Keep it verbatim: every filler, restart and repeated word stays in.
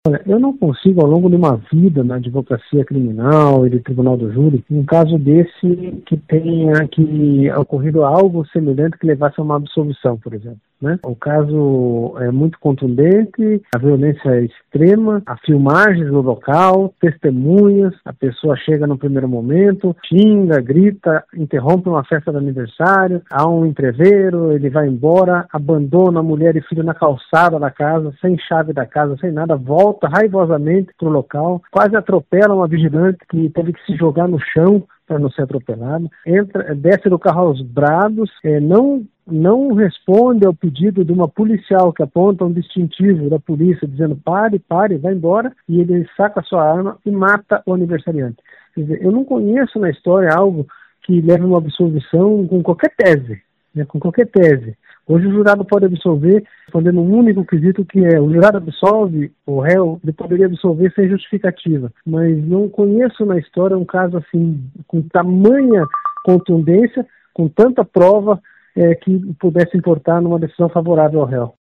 Olha, eu não consigo, ao longo de uma vida na advocacia criminal e de tribunal do júri, um caso desse que tenha que ocorrido algo semelhante que levasse a uma absolvição, por exemplo. Né? O caso é muito contundente, a violência é extrema, a filmagem do local, testemunhas, a pessoa chega no primeiro momento, xinga, grita, interrompe uma festa de aniversário, há um entreveiro, ele vai embora, abandona a mulher e filho na calçada da casa, sem chave da casa, sem nada, volta raivosamente para o local, quase atropela uma vigilante que teve que se jogar no chão para não ser atropelado, entra, desce do carro aos brados, é, não não responde ao pedido de uma policial que aponta um distintivo da polícia dizendo pare, pare, vai embora, e ele saca a sua arma e mata o aniversariante. Quer dizer, eu não conheço na história algo que leve a uma absolvição com qualquer tese, né, com qualquer tese. Hoje o jurado pode absolver respondendo um único quesito, que é o jurado absolve o réu, ele poderia absolver sem justificativa, mas não conheço na história um caso assim, com tamanha contundência, com tanta prova, É, que pudesse importar numa decisão favorável ao réu.